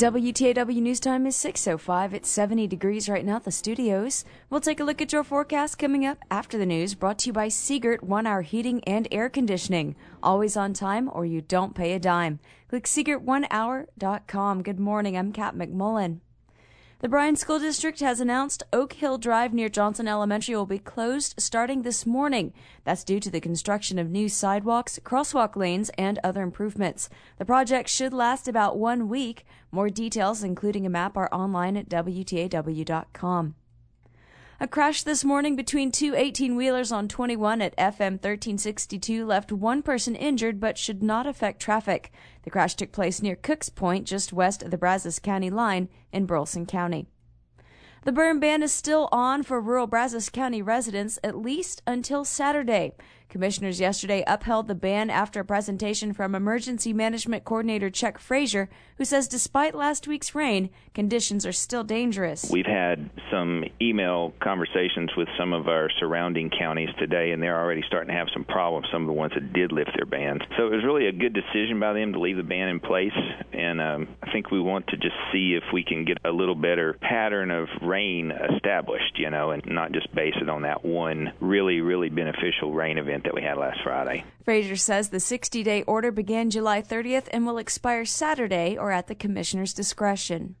WTAW News Time is 6:05. It's 70 degrees right now at the studios. We'll take a look at your forecast coming up after the news, brought to you by Siegert 1 Hour Heating and Air Conditioning. Always on time or you don't pay a dime. Click SiegertOneHour.com. Good morning, I'm Kat McMullen. The Bryan School District has announced Oak Hill Drive near Johnson Elementary will be closed starting this morning. That's due to the construction of new sidewalks, crosswalk lanes, and other improvements. The project should last about 1 week. More details, including a map, are online at WTAW.com. A crash this morning between two 18-wheelers on 21 at FM 1362 left one person injured but should not affect traffic. The crash took place near Cooks Point, just west of the Brazos County line in Burleson County. The burn ban is still on for rural Brazos County residents at least until Saturday. Commissioners yesterday upheld the ban after a presentation from Emergency Management Coordinator Chuck Frazier, who says despite last week's rain, conditions are still dangerous. We've had some email conversations with some of our surrounding counties today, and they're already starting to have some problems, some of the ones that did lift their bans. So it was really a good decision by them to leave the ban in place, and I think we want to just see if we can get a little better pattern of rain established, and not just base it on that one really, really beneficial rain event that we had last Friday. Frazier says the 60-day order began July 30th and will expire Saturday or at the commissioner's discretion.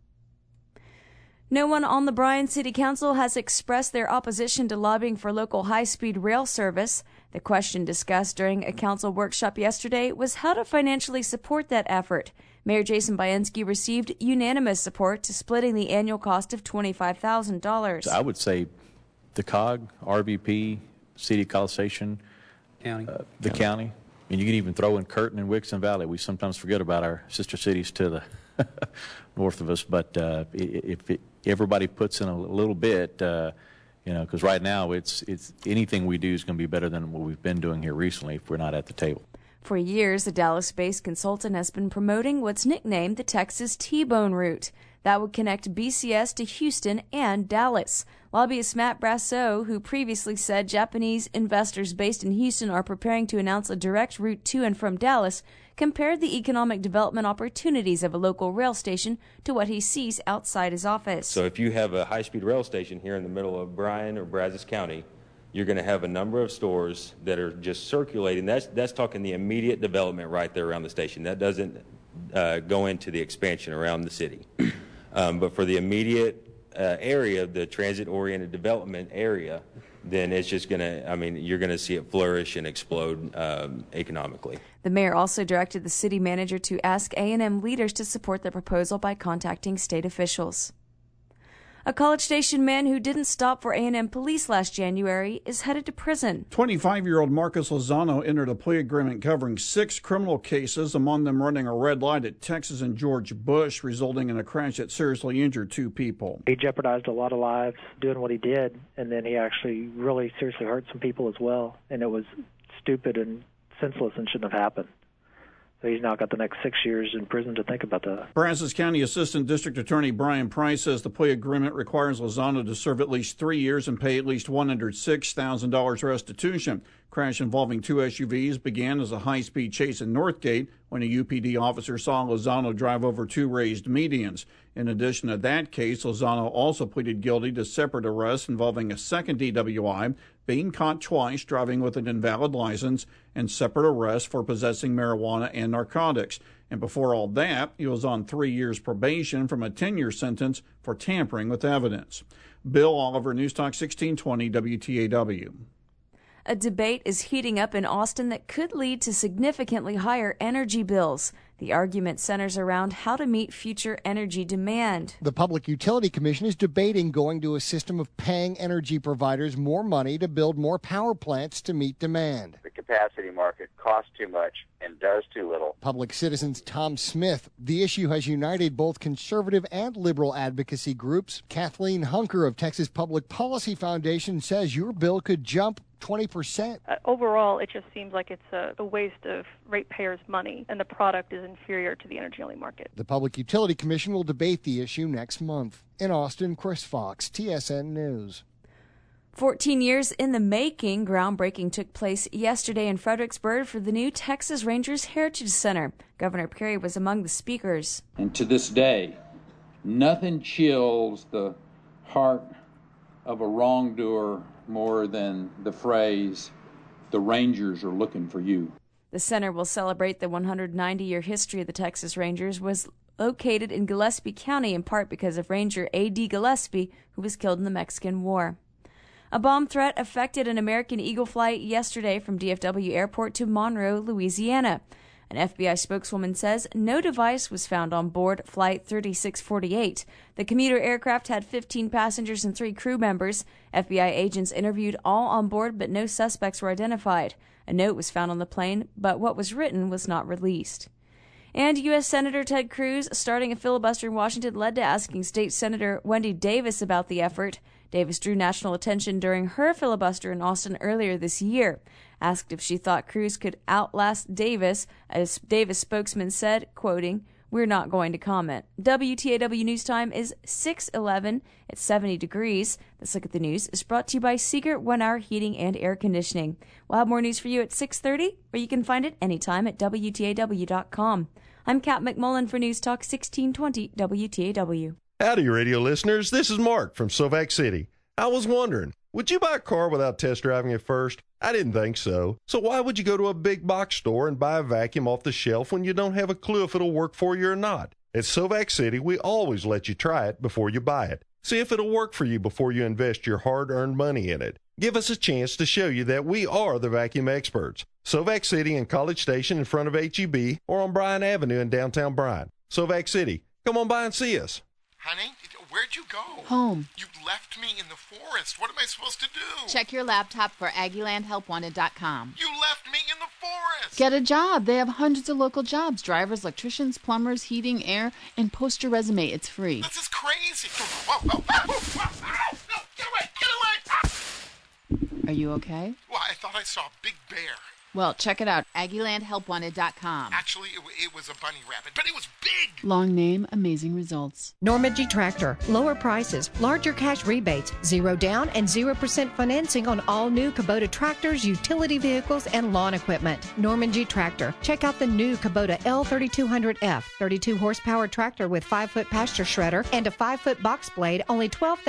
No one on the Bryan City Council has expressed their opposition to lobbying for local high-speed rail service. The question discussed during a council workshop yesterday was how to financially support that effort. Mayor Jason Bainski received unanimous support to splitting the annual cost of $25,000. I would say the COG, RVP, City College Station, the county, and you can even throw in Curtin and Wixon Valley. We sometimes forget about our sister cities to the north of us, but if everybody puts in a little bit, because right now it's anything we do is going to be better than what we've been doing here recently if we're not at the table. For years, the Dallas-based consultant has been promoting what's nicknamed the Texas T-Bone Route. That would connect BCS to Houston and Dallas. Lobbyist Matt Brasso, who previously said Japanese investors based in Houston are preparing to announce a direct route to and from Dallas, compared the economic development opportunities of a local rail station to what he sees outside his office. So if you have a high-speed rail station here in the middle of Bryan or Brazos County, you're going to have a number of stores that are just circulating. That's talking the immediate development right there around the station. That doesn't go into the expansion around the city. But for the immediate area, the transit-oriented development area, then it's just going to, you're going to see it flourish and explode economically. The mayor also directed the city manager to ask A&M leaders to support the proposal by contacting state officials. A College Station man who didn't stop for A&M police last January is headed to prison. 25-year-old Marcus Lozano entered a plea agreement covering 6 criminal cases, among them running a red light at Texas and George Bush, resulting in a crash that seriously injured 2 people. He jeopardized a lot of lives doing what he did, and then he actually really seriously hurt some people as well, and it was stupid and senseless and shouldn't have happened. So he's now got the next 6 years in prison to think about that. Brazos County Assistant District Attorney Brian Price says the plea agreement requires Lozano to serve at least 3 years and pay at least $106,000 restitution. Crash involving 2 SUVs began as a high-speed chase in Northgate when a UPD officer saw Lozano drive over 2 raised medians. In addition to that case, Lozano also pleaded guilty to separate arrests involving a second DWI, being caught twice driving with an invalid license, and separate arrests for possessing marijuana and narcotics. And before all that, he was on 3 years probation from a 10-year sentence for tampering with evidence. Bill Oliver, News Talk 1620 WTAW. A debate is heating up in Austin that could lead to significantly higher energy bills. The argument centers around how to meet future energy demand. The Public Utility Commission is debating going to a system of paying energy providers more money to build more power plants to meet demand. The capacity market costs too much and does too little. Public Citizen's Tom Smith. The issue has united both conservative and liberal advocacy groups. Kathleen Hunker of Texas Public Policy Foundation says your bill could jump 20%. Overall, it just seems like it's a waste of ratepayers' money, and the product is inferior to the energy-only market. The Public Utility Commission will debate the issue next month. In Austin, Chris Fox, TSN News. 14 years in the making, groundbreaking took place yesterday in Fredericksburg for the new Texas Rangers Heritage Center. Governor Perry was among the speakers. And to this day, Nothing chills the heart of a wrongdoer more than the phrase, "The Rangers are looking for you." The center will celebrate the 190-year history of the Texas Rangers, was located in Gillespie County in part because of Ranger A.D. Gillespie, who was killed in the Mexican War. A bomb threat affected an American Eagle flight yesterday from DFW Airport to Monroe, Louisiana. An FBI spokeswoman says no device was found on board Flight 3648. The commuter aircraft had 15 passengers and 3 crew members. FBI agents interviewed all on board, but no suspects were identified. A note was found on the plane, but what was written was not released. And U.S. Senator Ted Cruz starting a filibuster in Washington led to asking State Senator Wendy Davis about the effort. Davis drew national attention during her filibuster in Austin earlier this year. Asked if she thought Cruz could outlast Davis, as Davis spokesman said, quoting, "We're not going to comment." WTAW News Time is 6:11. It's 70 degrees. This Look at the News is brought to you by Seagert 1 Hour Heating and Air Conditioning. We'll have more news for you at 6:30, or you can find it anytime at WTAW.com. I'm Kat McMullen for News Talk 1620 WTAW. Howdy, radio listeners. This is Mark from Sovac City. I was wondering, would you buy a car without test driving it first? I didn't think so. So why would you go to a big box store and buy a vacuum off the shelf when you don't have a clue if it'll work for you or not? At Sovac City, we always let you try it before you buy it. See if it'll work for you before you invest your hard-earned money in it. Give us a chance to show you that we are the vacuum experts. Sovac City in College Station in front of HEB or on Bryan Avenue in downtown Bryan. Sovac City, come on by and see us. Honey, where'd you go? Home. You left me in the forest. What am I supposed to do? Check your laptop for AggielandHelpWanted.com. You left me in the forest. Get a job. They have hundreds of local jobs. Drivers, electricians, plumbers, heating, air, and post your resume. It's free. This is crazy. Whoa, whoa, whoa, whoa. No, get away, get away. Are you okay? Well, I thought I saw a big bear. Well, check it out. AggielandHelpWanted.com. Actually, it was a bunny rabbit, but it was big. Long name, amazing results. Normandy Tractor. Lower prices, larger cash rebates, 0 down and 0% financing on all new Kubota tractors, utility vehicles, and lawn equipment. Normandy Tractor. Check out the new Kubota L3200F, 32 horsepower tractor with 5-foot pasture shredder and a 5-foot box blade, only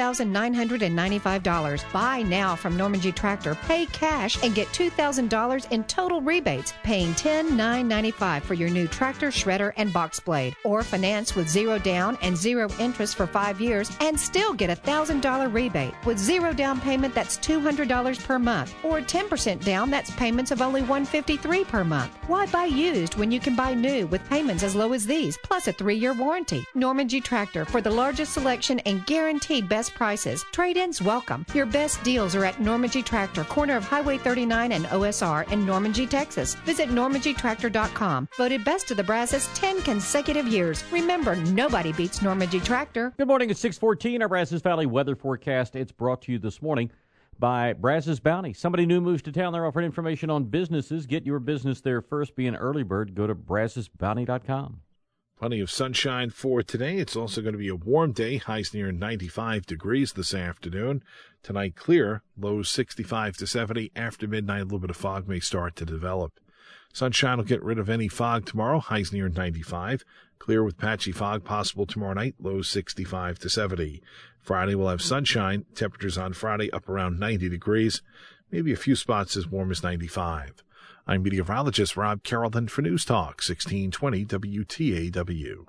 $12,995. Buy now from Normandy Tractor. Pay cash and get $2,000 in total rebates, paying $10,995 for your new tractor, shredder, and box blade. Or finance with 0 down and 0 interest for 5 years and still get a $1,000 rebate. With 0 down payment, that's $200 per month. Or 10% down, that's payments of only $153 per month. Why buy used when you can buy new with payments as low as these, plus a 3-year warranty? Normandy Tractor, for the largest selection and guaranteed best prices. Trade-ins welcome. Your best deals are at Normandy Tractor, corner of Highway 39 and OSR in Normandy, Texas. Visit NormandyTractor.com. Voted best of the Brazos 10 consecutive years. Remember, nobody beats Normandy Tractor. Good morning at 6:14. Our Brazos Valley weather forecast. It's brought to you this morning by Brazos Bounty. Somebody new moves to town. They're offering information on businesses. Get your business there first. Be an early bird. Go to BrazosBounty.com. Plenty of sunshine for today. It's also going to be a warm day. Highs near 95 degrees this afternoon. Tonight, clear. Lows 65 to 70. After midnight, a little bit of fog may start to develop. Sunshine will get rid of any fog tomorrow. Highs near 95. Clear with patchy fog possible tomorrow night. Lows 65 to 70. Friday, we'll have sunshine. Temperatures on Friday up around 90 degrees. Maybe a few spots as warm as 95. I'm meteorologist Rob Carrollton for News Talk 1620 WTAW.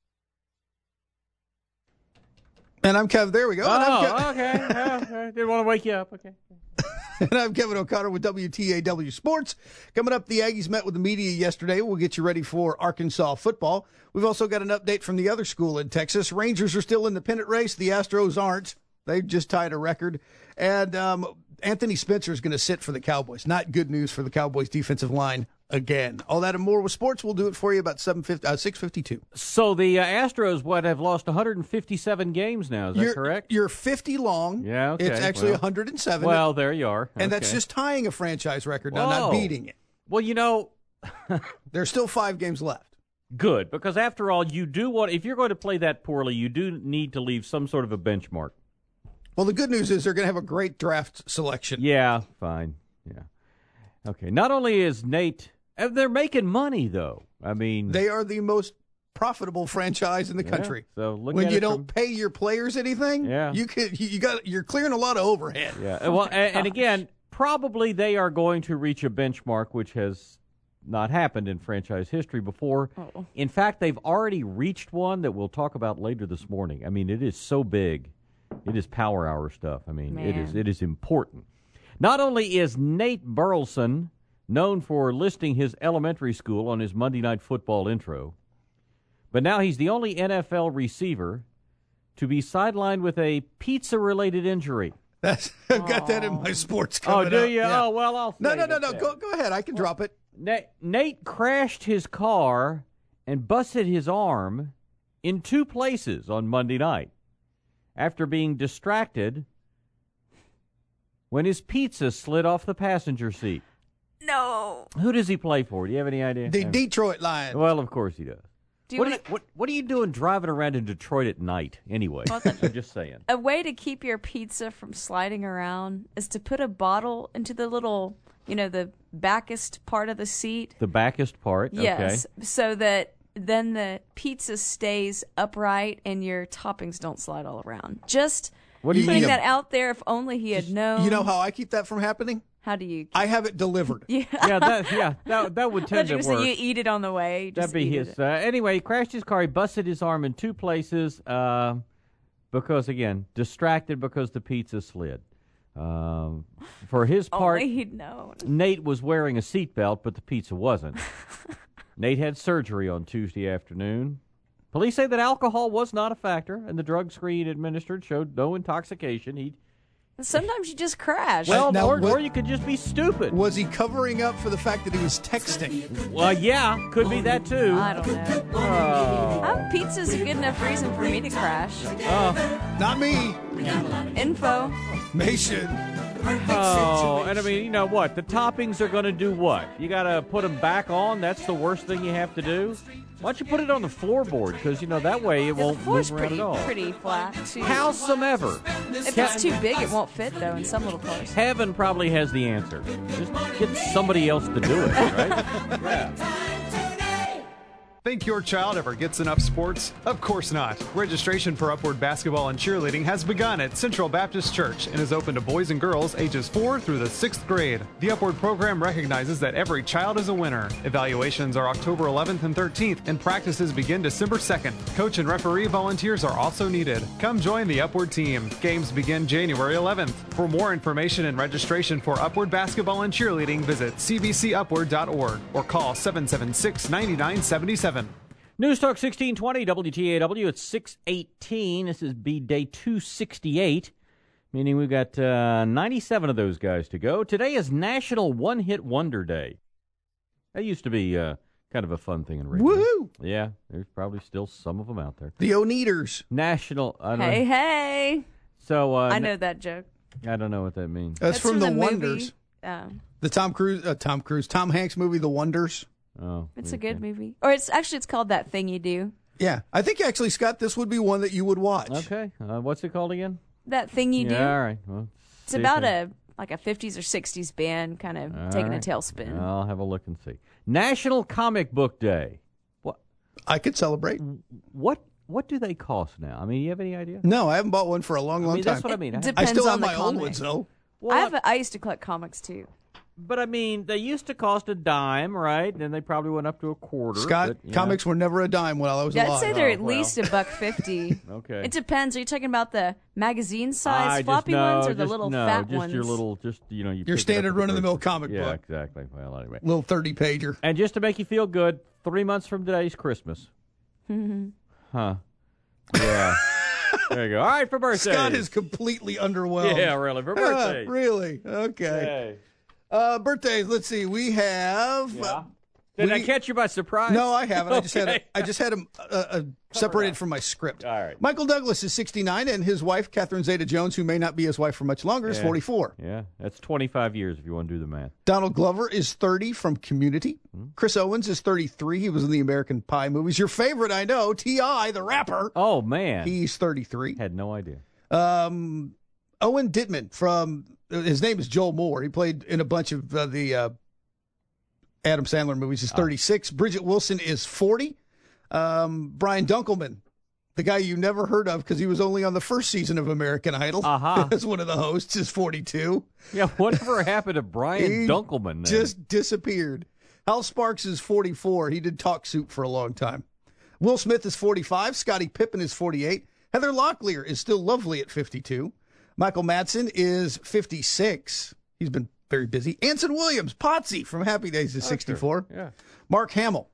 And I'm Kevin. There we go. Okay. Didn't want to wake you up. Okay. And I'm Kevin O'Connor with WTAW Sports. Coming up, the Aggies met with the media yesterday. We'll get you ready for Arkansas football. We've also got an update from the other school in Texas. Rangers are still in the pennant race. The Astros aren't. They've just tied a record. And Anthony Spencer is going to sit for the Cowboys. Not good news for the Cowboys defensive line again. All that and more with sports. We'll do it for you about 6:52. So the Astros, have lost 157 games now. Is that correct? You're 50 long. Yeah, okay. It's actually 107. Well, there you are. And that's just tying a franchise record now, not beating it. Well, there's still 5 games left. Good, because after all, you do want, if you're going to play that poorly, you do need to leave some sort of a benchmark. Well, the good news is they're going to have a great draft selection. Yeah, fine. Yeah. Okay. Not only is Nate, they're making money, though. I mean, they are the most profitable franchise in the country. So look when at you it don't pay your players anything, you're clearing a lot of overhead. Yeah. Well, and again, probably they are going to reach a benchmark which has not happened in franchise history before. Oh. In fact, they've already reached one that we'll talk about later this morning. I mean, it is so big. It is power hour stuff. I mean, it is important. Not only is Nate Burleson known for listing his elementary school on his Monday Night Football intro, but now he's the only NFL receiver to be sidelined with a pizza-related injury. I've got that in my sports coming Oh, do up. you? Yeah. Oh, well, I'll No. save it then. Go ahead. I can drop it. Nate crashed his car and busted his arm in 2 places on Monday night after being distracted when his pizza slid off the passenger seat. No. Who does he play for? Do you have any idea? The Detroit Lions. Well, of course he does. Do you What are you doing driving around in Detroit at night anyway? Well, I'm just saying. A way to keep your pizza from sliding around is to put a bottle into the little, the backest part of the seat. The backest part, Yes, okay. so that then the pizza stays upright and your toppings don't slide all around. Just What do you putting mean? that out there. If only he had known. You know how I keep that from happening? How do you? I have it delivered. Yeah, that would tend to you work. You eat it on the way. That'd be his. Anyway, he crashed his car. He busted his arm in 2 places because, again, distracted because the pizza slid. For his part, Only he'd known. Nate was wearing a seatbelt, but the pizza wasn't. Nate had surgery on Tuesday afternoon. Police say that alcohol was not a factor, and the drug screen administered showed no intoxication. Sometimes you just crash. Well, or you could just be stupid. Was he covering up for the fact that he was texting? Well, yeah, could be that too. I don't know. Oh. Pizza's a good enough reason for me to crash. Not me. Info. Nation. Oh, and I mean, you know what? The toppings are going to do what? You got to put them back on? That's the worst thing you have to do? Why don't you put it on the floorboard? Because, that way it won't The floor's move around at all. pretty flat, too. Howsomever. If it's too big, it won't fit, though, in some little parts. Heaven probably has the answer. Just get somebody else to do it, right? Yeah. Think your child ever gets enough sports? Of course not. Registration for Upward Basketball and Cheerleading has begun at Central Baptist Church and is open to boys and girls ages 4 through the 6th grade. The Upward program recognizes that every child is a winner. Evaluations are October 11th and 13th, and practices begin December 2nd. Coach and referee volunteers are also needed. Come join the Upward team. Games begin January 11th. For more information and registration for Upward Basketball and Cheerleading, visit cbcupward.org or call 776-9977. News Talk 1620 WTAW. It's 6:18. This is day 268, meaning we've got 97 of those guys to go. Today is National One Hit Wonder Day. That used to be kind of a fun thing in radio. Woohoo! Yeah, there's probably still some of them out there. The O-Neaters. National. Hey. So I know that joke. I don't know what that means. That's from the Wonders. Movie. The Tom Hanks movie, The Wonders. Oh, it's a good movie. Or it's called That Thing You Do. Yeah. I think actually, Scott, this would be one that you would watch. Okay. What's it called again? That Thing You Do. Yeah, all right. Well, it's about a 50s or 60s band kind of taking a tailspin. I'll have a look and see. National Comic Book Day. What? I could celebrate. What do they cost now? I mean, you have any idea? No, I haven't bought one for a long time. That's what I mean. It I still have depends on my the old comic. ones, though. Well, I used to collect comics, too. But, I mean, they used to cost a dime, right? And they probably went up to a quarter. Scott, comics were never a dime when I was alive. I'd say they're at least $1.50. Okay. It depends. Are you talking about the magazine size floppy ones or the little fat ones? Your little, your standard run-of-the-mill comic book. Yeah, exactly. Well, anyway. Little 30-pager. And just to make you feel good, 3 months from today's Christmas. Huh. Yeah. There you go. All right, for birthdays. Scott is completely underwhelmed. Yeah, really, for birthdays. Really? Okay. Birthdays, let's see. We have... Yeah. Did I catch you by surprise? No, I haven't. Okay. I just had them separated from my script. All right. Michael Douglas is 69, and his wife, Catherine Zeta-Jones, who may not be his wife for much longer, is 44. Yeah, that's 25 years if you want to do the math. Donald Glover is 30 from Community. Chris Owens is 33. He was in the American Pie movies. Your favorite, I know, T.I., the rapper. Oh, man. He's 33. Had no idea. Owen Dittman from, his name is Joel Moore. He played in a bunch of the Adam Sandler movies. Is 36. Bridget Wilson is 40. Brian Dunkelman, the guy you never heard of because he was only on the first season of American Idol. As one of the hosts, is 42. Yeah, whatever happened to Brian Dunkelman? Just disappeared. Hal Sparks is 44. He did Talk Soup for a long time. Will Smith is 45. Scottie Pippen is 48. Heather Locklear is still lovely at 52. Michael Madsen is 56. He's been very busy. Anson Williams, Potsy from Happy Days is 64. Sure. Yeah. Mark Hamill.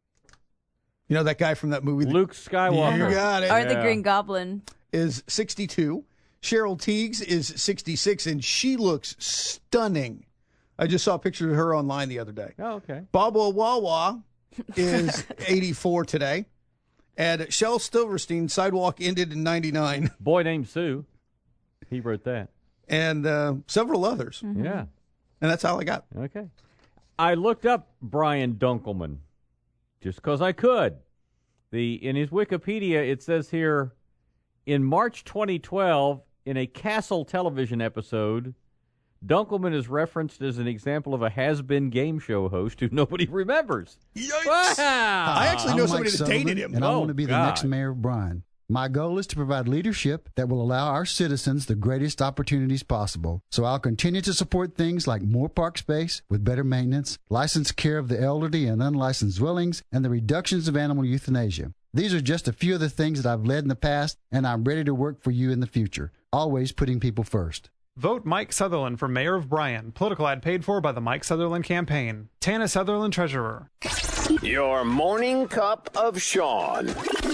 You know that guy from that movie? Luke Skywalker. You got it. Or the Green Goblin. Is 62. Cheryl Teagues is 66, and she looks stunning. I just saw a picture of her online the other day. Oh, okay. Baba Wawa is 84 today. And Shel Silverstein, Sidewalk ended in 99. Boy Named Sue. He wrote that. And several others. Mm-hmm. Yeah. And that's all I got. Okay. I looked up Brian Dunkelman just because I could. In his Wikipedia, it says here, in March 2012, in a Castle television episode, Dunkelman is referenced as an example of a has-been game show host who nobody remembers. Yikes! Wow. I actually know somebody Mike that dated him. And I want to be the God. next mayor of Bryan. My goal is to provide leadership that will allow our citizens the greatest opportunities possible. So I'll continue to support things like more park space with better maintenance, licensed care of the elderly and unlicensed dwellings, and the reductions of animal euthanasia. These are just a few of the things that I've led in the past, and I'm ready to work for you in the future, always putting people first. Vote Mike Sutherland for Mayor of Bryan. Political ad paid for by the Mike Sutherland Campaign. Tana Sutherland, Treasurer. Your morning cup of Sean.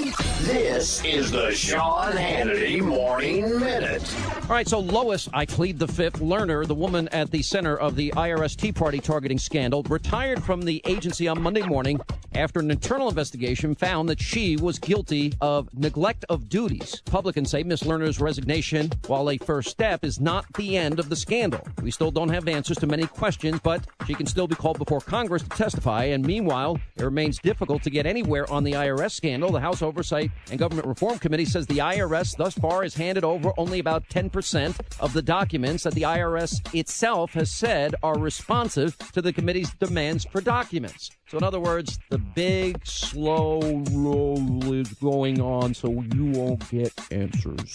This is the Sean Hannity Morning Minute. All right, so Lois, I plead the fifth, Lerner, the woman at the center of the IRS Tea Party targeting scandal, retired from the agency on Monday morning after an internal investigation found that she was guilty of neglect of duties. Republicans say Ms. Lerner's resignation, while a first step, is not the end of the scandal. We still don't have answers to many questions, but she can still be called before Congress to testify. And meanwhile, it remains difficult to get anywhere on the IRS scandal. The House Oversight and Government Reform Committee says the IRS thus far has handed over only about 10% of the documents that the IRS itself has said are responsive to the committee's demands for documents. So in other words, the big, slow roll is going on, so you won't get answers.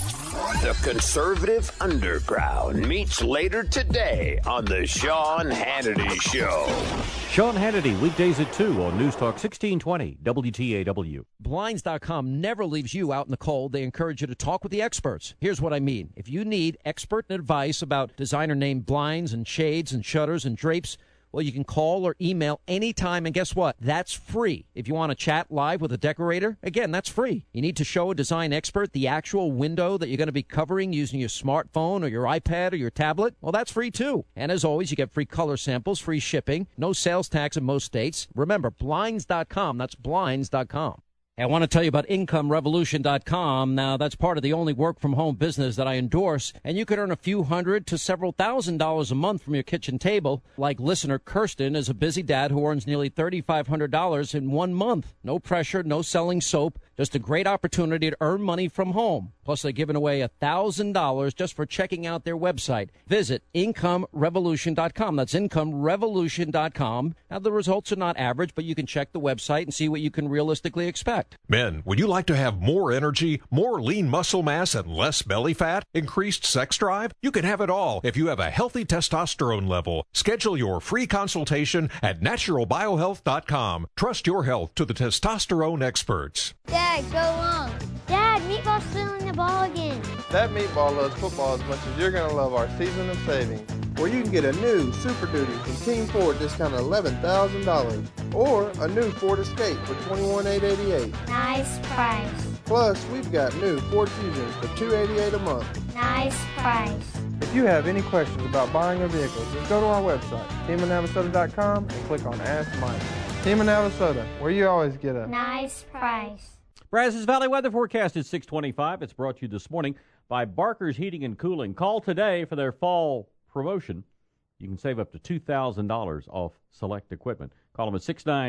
The conservative underground meets later today on the Sean Hannity Show. Sean Hannity, weekdays at 2 on News Talk 1620 WTAW. Blinds.com never leaves you out in the cold. They encourage you to talk with the experts. Here's what I mean. If you need expert advice about designer name blinds and shades and shutters and drapes, well, you can call or email anytime, and guess what? That's free. If you want to chat live with a decorator, again, that's free. You need to show a design expert the actual window that you're going to be covering using your smartphone or your iPad or your tablet, well, that's free too. And as always, you get free color samples, free shipping, no sales tax in most states. Remember, Blinds.com, that's Blinds.com. I want to tell you about IncomeRevolution.com. Now, that's part of the only work-from-home business that I endorse, and you could earn a few hundred to several $1,000s a month from your kitchen table, like listener Kirsten is a busy dad who earns nearly $3,500 in 1 month. No pressure, no selling soap, just a great opportunity to earn money from home. Plus, they're giving away $1,000 just for checking out their website. Visit IncomeRevolution.com. That's IncomeRevolution.com. Now, the results are not average, but you can check the website and see what you can realistically expect. Men, would you like to have more energy, more lean muscle mass, and less belly fat? Increased sex drive? You can have it all if you have a healthy testosterone level. Schedule your free consultation at naturalbiohealth.com. Trust your health to the testosterone experts. Dad, go long. Dad, Meatball's stealing the ball again. That Meatball loves football as much as you're going to love our season of savings, where you can get a new Super Duty from Team Ford discount of $11,000, or a new Ford Escape for $21,888. Nice price. Plus, we've got new Ford Fusions for $288 a month. Nice price. If you have any questions about buying a vehicle, just go to our website, teamanavasota.com, and click on Ask Mike. Team of Navasota, where you always get a nice price. Brazos Valley weather forecast is 625. It's brought to you this morning by Barker's Heating and Cooling. Call today for their fall promotion. You can save up to $2,000 off select equipment. Call them at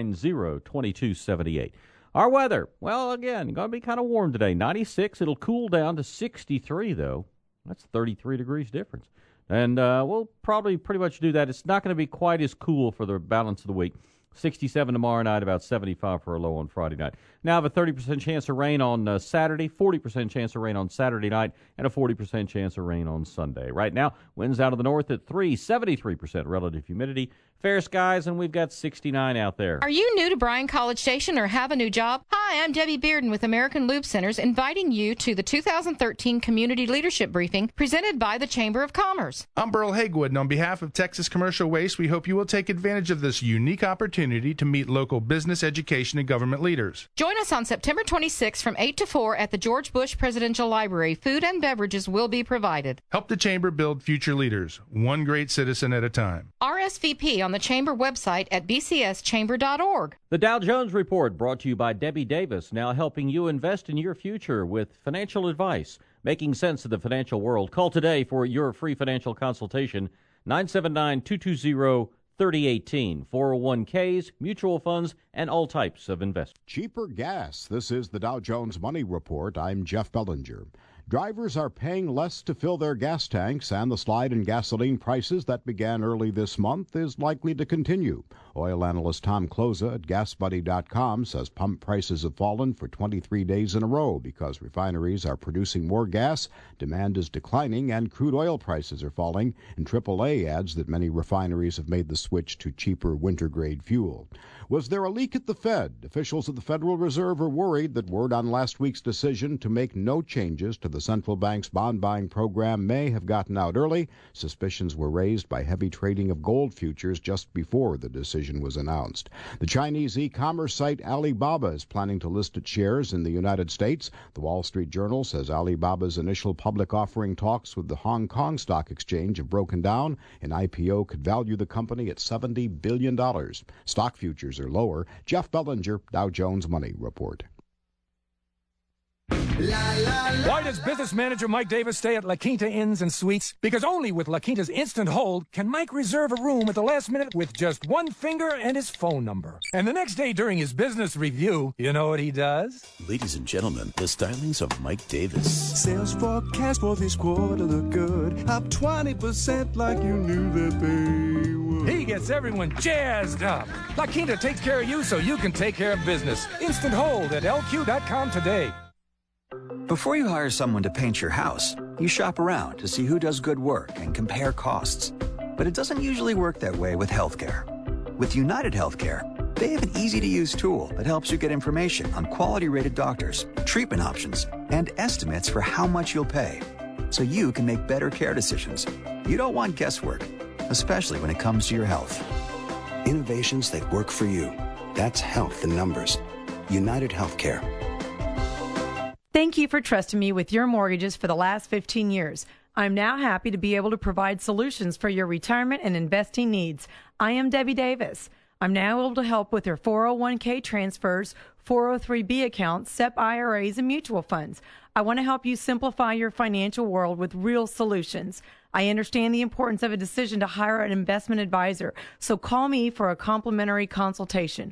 690-2278. Our weather, well, again, going to be kind of warm today. 96. It'll cool down to 63, though. That's 33 degrees difference. And we'll probably pretty much do that. It's not going to be quite as cool for the balance of the week. 67 tomorrow night, about 75 for a low on Friday night. Now I have a 30% chance of rain on Saturday, 40% chance of rain on Saturday night, and a 40% chance of rain on Sunday. Right now, winds out of the north at 3, 73% relative humidity. Fair skies, and we've got 69 out there. Are you new to Bryan College Station or have a new job? Hi, I'm Debbie Bearden with American Lube Centers, inviting you to the 2013 Community Leadership Briefing presented by the Chamber of Commerce. I'm Burl Hagewood, and on behalf of Texas Commercial Waste, we hope you will take advantage of this unique opportunity to meet local business, education, and government leaders. Join us on September 26 from 8 to 4 at the George Bush Presidential Library. Food and beverages will be provided. Help the Chamber build future leaders, one great citizen at a time. RSVP on the Chamber website at bcschamber.org. The Dow Jones Report brought to you by Debbie Davis, now helping you invest in your future with financial advice, making sense of the financial world. Call today for your free financial consultation, 979-220-3018. 401ks, mutual funds, and all types of investments. Cheaper gas. This is the Dow Jones Money Report. I'm Jeff Bellinger. Drivers are paying less to fill their gas tanks, and the slide in gasoline prices that began early this month is likely to continue. Oil analyst Tom Kloza at GasBuddy.com says pump prices have fallen for 23 days in a row because refineries are producing more gas, demand is declining, and crude oil prices are falling. And AAA adds that many refineries have made the switch to cheaper winter-grade fuel. Was there a leak at the Fed? Officials at the Federal Reserve are worried that word on last week's decision to make no changes to the central bank's bond-buying program may have gotten out early. Suspicions were raised by heavy trading of gold futures just before the decision was announced. The Chinese e-commerce site Alibaba is planning to list its shares in the United States. The Wall Street Journal says Alibaba's initial public offering talks with the Hong Kong Stock Exchange have broken down. An IPO could value the company at $70 billion. Stock futures are lower. Jeff Bellinger, Dow Jones Money Report. Why does business manager Mike Davis stay at La Quinta Inns and Suites? Because only with La Quinta's Instant Hold can Mike reserve a room at the last minute with just one finger and his phone number. And the next day during his business review, you know what he does? Ladies and gentlemen, the stylings of Mike Davis. Sales forecast for this quarter look good. Up 20% like you knew that they would. He gets everyone jazzed up. La Quinta takes care of you so you can take care of business. Instant Hold at LQ.com today. Before you hire someone to paint your house, you shop around to see who does good work and compare costs. But it doesn't usually work that way with healthcare. With United Healthcare, they have an easy-to-use tool that helps you get information on quality-rated doctors, treatment options, and estimates for how much you'll pay, so you can make better care decisions. You don't want guesswork, especially when it comes to your health. Innovations that work for you. That's health in numbers. United Healthcare. Thank you for trusting me with your mortgages for the last 15 years. I'm now happy to be able to provide solutions for your retirement and investing needs. I am Debbie Davis. I'm now able to help with your 401k transfers, 403b accounts, SEP IRAs, and mutual funds. I want to help you simplify your financial world with real solutions. I understand the importance of a decision to hire an investment advisor, so call me for a complimentary consultation.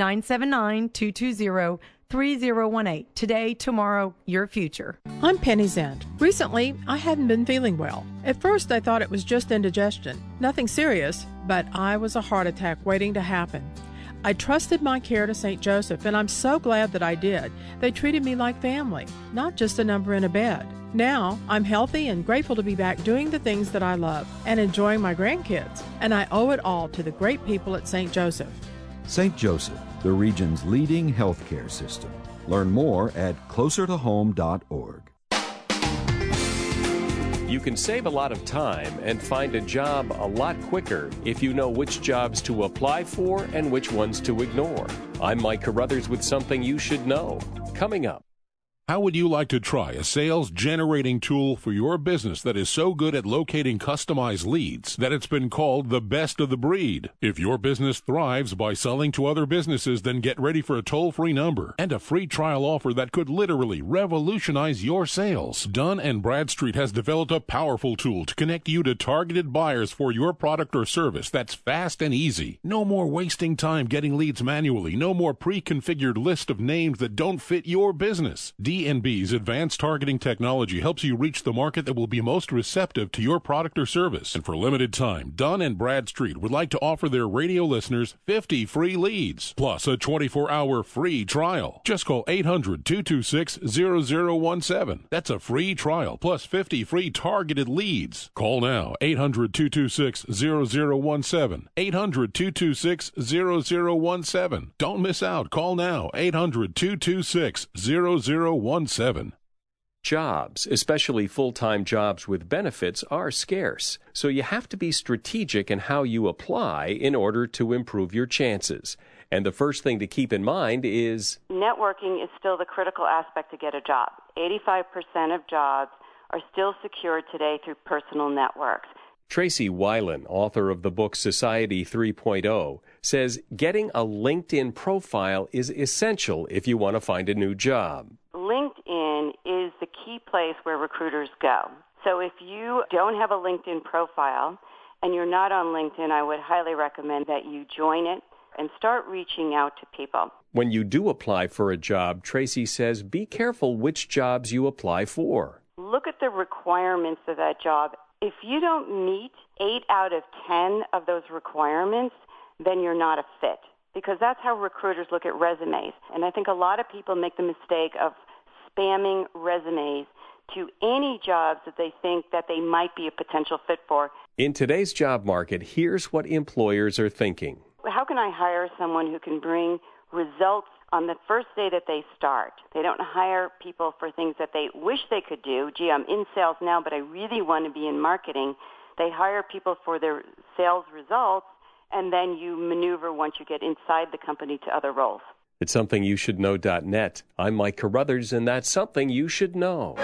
979-220-3018. Today, tomorrow, your future. I'm Penny Zent. Recently, I hadn't been feeling well. At first, I thought it was just indigestion. Nothing serious, but I was a heart attack waiting to happen. I trusted my care to St. Joseph, and I'm so glad that I did. They treated me like family, not just a number in a bed. Now, I'm healthy and grateful to be back doing the things that I love and enjoying my grandkids. And I owe it all to the great people at St. Joseph. St. Joseph, the region's leading healthcare system. Learn more at closertohome.org. You can save a lot of time and find a job a lot quicker if you know which jobs to apply for and which ones to ignore. I'm Mike Carruthers with something you should know. Coming up. How would you like to try a sales-generating tool for your business that is so good at locating customized leads that it's been called the best of the breed? If your business thrives by selling to other businesses, then get ready for a toll-free number and a free trial offer that could literally revolutionize your sales. Dun & Bradstreet has developed a powerful tool to connect you to targeted buyers for your product or service that's fast and easy. No more wasting time getting leads manually. No more pre-configured list of names that don't fit your business. D&B's advanced targeting technology helps you reach the market that will be most receptive to your product or service. And for limited time, Dun & Bradstreet would like to offer their radio listeners 50 free leads, plus a 24-hour free trial. Just call 800-226-0017. That's a free trial, plus 50 free targeted leads. Call now, 800-226-0017. 800-226-0017. Don't miss out. Call now, 800-226-0017. Jobs, especially full-time jobs with benefits, are scarce, so you have to be strategic in how you apply in order to improve your chances. And the first thing to keep in mind is networking is still the critical aspect to get a job. 85% of jobs are still secured today through personal networks. Tracy Weiland, author of the book Society 3.0, says getting a LinkedIn profile is essential if you want to find a new job. LinkedIn is the key place where recruiters go. So if you don't have a LinkedIn profile and you're not on LinkedIn, I would highly recommend that you join it and start reaching out to people. When you do apply for a job, Tracy says be careful which jobs you apply for. Look at the requirements of that job. If you don't meet 8 out of 10 of those requirements, then you're not a fit, because that's how recruiters look at resumes. And I think a lot of people make the mistake of spamming resumes to any jobs that they think that they might be a potential fit for. In today's job market, here's what employers are thinking. How can I hire someone who can bring results on the first day that they start? They don't hire people for things that they wish they could do. Gee, I'm in sales now, but I really want to be in marketing. They hire people for their sales results, and then you maneuver once you get inside the company to other roles. It's SomethingYouShouldKnow.net. I'm Mike Carruthers, and that's Something You Should Know.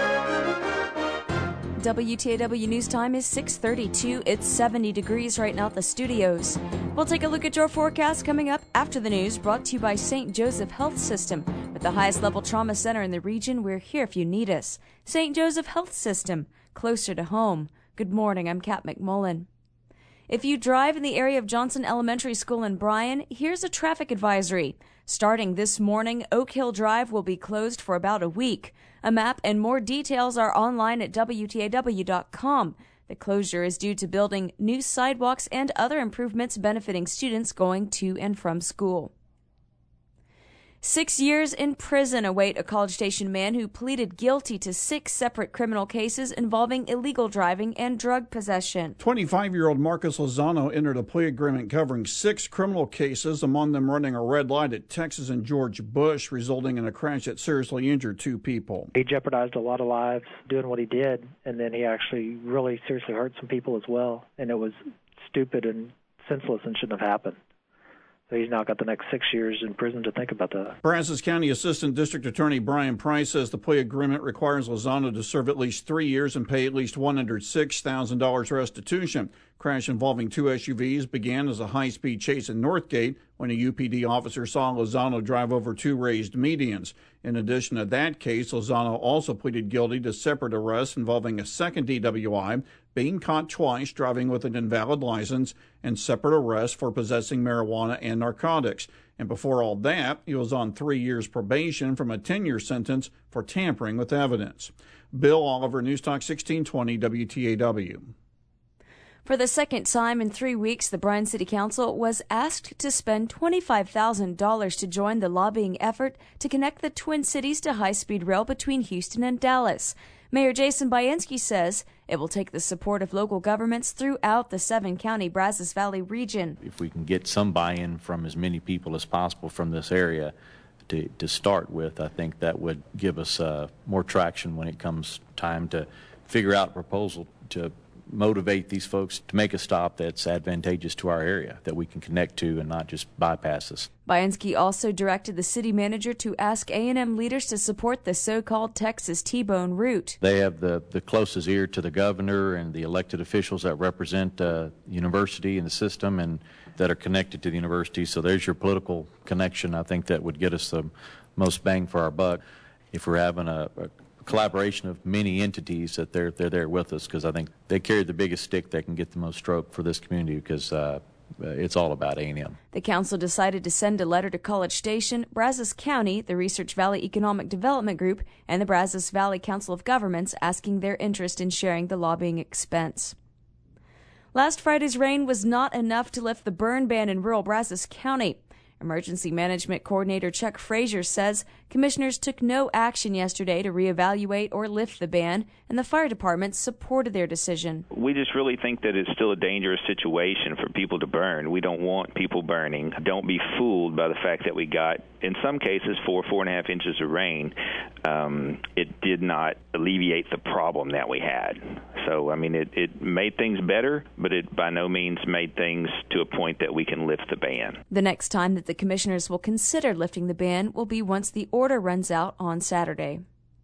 WTAW News Time is 6:32. It's 70 degrees right now at the studios. We'll take a look at your forecast coming up after the news, brought to you by St. Joseph Health System. With the highest level trauma center in the region, we're here if you need us. St. Joseph Health System, closer to home. Good morning, I'm Kat McMullen. If you drive in the area of Johnson Elementary School in Bryan, here's a traffic advisory. Starting this morning, Oak Hill Drive will be closed for about a week. A map and more details are online at WTAW.com. The closure is due to building new sidewalks and other improvements benefiting students going to and from school. 6 years in prison await a College Station man who pleaded guilty to 6 separate criminal cases involving illegal driving and drug possession. 25-year-old Marcus Lozano entered a plea agreement covering 6 criminal cases, among them running a red light at Texas and George Bush, resulting in a crash that seriously injured 2 people. He jeopardized a lot of lives doing what he did, and then he actually really seriously hurt some people as well, and it was stupid and senseless and shouldn't have happened. So he's now got the next 6 years in prison to think about that. Brazos County Assistant District Attorney Brian Price says the plea agreement requires Lozano to serve at least 3 years and pay at least $106,000 restitution. Crash involving 2 SUVs began as a high-speed chase in Northgate when a UPD officer saw Lozano drive over 2 raised medians. In addition to that case, Lozano also pleaded guilty to separate arrests involving a second DWI, being caught twice driving with an invalid license, and separate arrests for possessing marijuana and narcotics. And before all that, he was on 3 years probation from a 10-year sentence for tampering with evidence. Bill Oliver, News Talk 1620 WTAW. For the second time in 3 weeks, the Bryan City Council was asked to spend $25,000 to join the lobbying effort to connect the Twin Cities to high-speed rail between Houston and Dallas. Mayor Jason Bayenski says it will take the support of local governments throughout the 7-county Brazos Valley region. If we can get some buy-in from as many people as possible from this area to start with, I think that would give us more traction when it comes time to figure out a proposal to motivate these folks to make a stop that's advantageous to our area, that we can connect to and not just bypass us. Bayenski also directed the city manager to ask A&M leaders to support the so-called Texas T-Bone route. They have the closest ear to the governor and the elected officials that represent the university and the system and that are connected to the university. So there's your political connection. I think that would get us the most bang for our buck if we're having a collaboration of many entities that they're there with us, because I think they carry the biggest stick that can get the most stroke for this community, because it's all about A&M. The council decided to send a letter to College Station, Brazos County, the Research Valley Economic Development Group, and the Brazos Valley Council of Governments asking their interest in sharing the lobbying expense. Last Friday's rain was not enough to lift the burn ban in rural Brazos County. Emergency Management Coordinator Chuck Frazier says commissioners took no action yesterday to reevaluate or lift the ban, and the fire department supported their decision. We just really think that it's still a dangerous situation for people to burn. We don't want people burning. Don't be fooled by the fact that we got, in some cases, 4.5 inches of rain. It did not alleviate the problem that we had. So, I mean, it made things better, but it by no means made things to a point that we can lift the ban. The next time that the commissioners will consider lifting the ban will be once the order runs out on Saturday.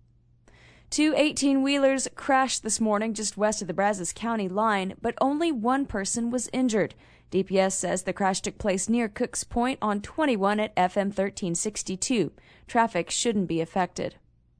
2 18-wheelers crashed this morning just west of the Brazos County line, but only one person was injured. DPS says the crash took place near Cooks Point on 21 at FM 1362. Traffic shouldn't be affected.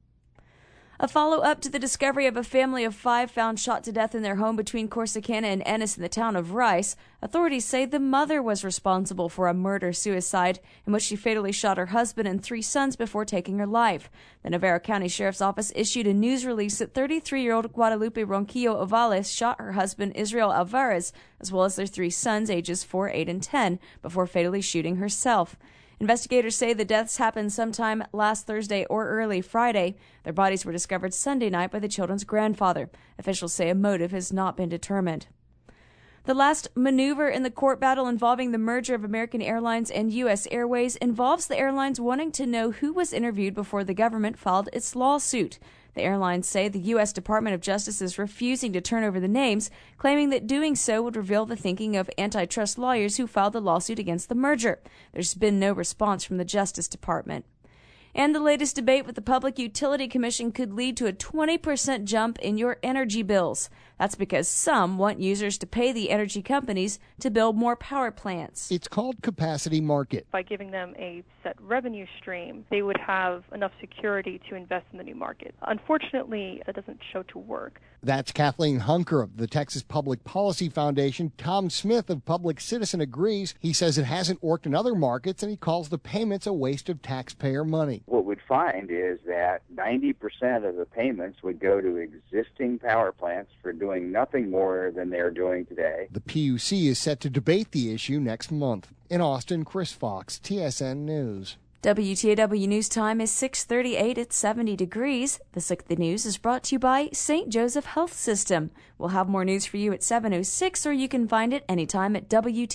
A follow-up to the discovery of a family of 5 found shot to death in their home between Corsicana and Ennis in the town of Rice. Authorities say the mother was responsible for a murder-suicide in which she fatally shot her husband and 3 sons before taking her life. The Navarro County Sheriff's Office issued a news release that 33-year-old Guadalupe Ronquillo Ovales shot her husband Israel Alvarez, as well as their 3 sons ages 4, 8, and 10, before fatally shooting herself. Investigators say the deaths happened sometime last Thursday or early Friday. Their bodies were discovered Sunday night by the children's grandfather. Officials say a motive has not been determined. The last maneuver in the court battle involving the merger of American Airlines and U.S. Airways involves the airlines wanting to know who was interviewed before the government filed its lawsuit. The airlines say the U.S. Department of Justice is refusing to turn over the names, claiming that doing so would reveal the thinking of antitrust lawyers who filed the lawsuit against the merger. There's been no response from the Justice Department. And the latest debate with the Public Utility Commission could lead to a 20% jump in your energy bills. That's because some want users to pay the energy companies to build more power plants. It's called capacity market. By giving them a set revenue stream, they would have enough security to invest in the new market. Unfortunately, that doesn't show to work. That's Kathleen Hunker of the Texas Public Policy Foundation. Tom Smith of Public Citizen agrees. He says it hasn't worked in other markets, and he calls the payments a waste of taxpayer money. What we'd find is that 90% of the payments would go to existing power plants for doing nothing more than they're doing today. The PUC is set to debate the issue next month. In Austin, Chris Fox, TSN News. WTAW News Time is 6:38 at 70 degrees. The 6th News is brought to you by St. Joseph Health System. We'll have more news for you at 7:06, or you can find it anytime at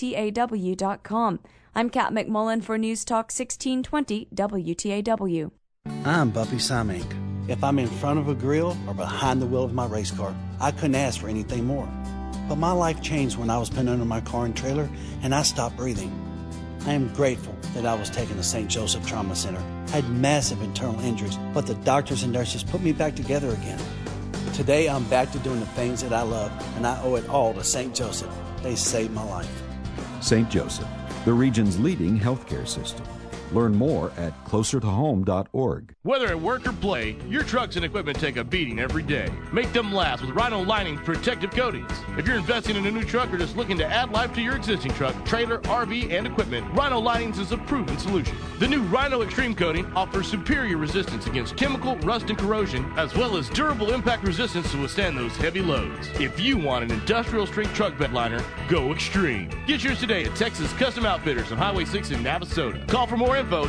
WTAW.com. I'm Kat McMullen for News Talk 1620 WTAW. I'm Bumpy Samink. If I'm in front of a grill or behind the wheel of my race car, I couldn't ask for anything more. But my life changed when I was pinned under my car and trailer and I stopped breathing. I am grateful that I was taken to St. Joseph Trauma Center. I had massive internal injuries, but the doctors and nurses put me back together again. Today, I'm back to doing the things that I love, and I owe it all to St. Joseph. They saved my life. St. Joseph, the region's leading healthcare system. Learn more at closertohome.org. Whether at work or play, your trucks and equipment take a beating every day. Make them last with Rhino Lining Protective Coatings. If you're investing in a new truck or just looking to add life to your existing truck, trailer, RV, and equipment, Rhino Linings is a proven solution. The new Rhino Extreme Coating offers superior resistance against chemical, rust, and corrosion, as well as durable impact resistance to withstand those heavy loads. If you want an industrial strength truck bed liner, go extreme. Get yours today at Texas Custom Outfitters on Highway 6 in Navasota. Call for more info,